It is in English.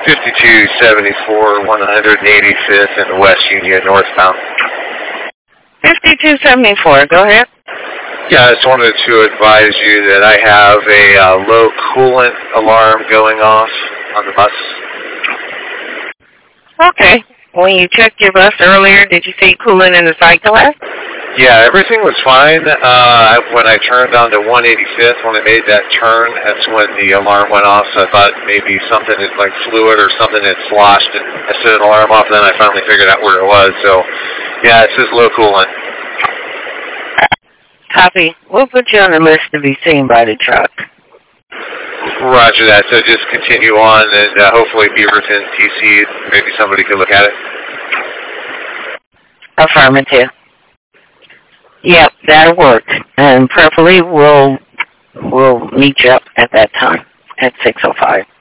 5274 185th in West Union northbound. 5274, go ahead. Yeah, I just wanted to advise you that I have a low coolant alarm going off on the bus. Okay. When you checked your bus earlier, did you see coolant in the side glass? Yeah, everything was fine. When I turned onto 185th, when I made that turn, that's when the alarm went off. So I thought maybe something like fluid or something had sloshed. And I set an alarm off, and then I finally figured out where it was. So, yeah, it says low coolant. Copy. We'll put you on the list to be seen by the truck. Roger that. So just continue on, and hopefully Beaverton, TC, maybe somebody could look at it. Affirmative. Yep, that'll work. And preferably we'll meet you up at that time at 6:05.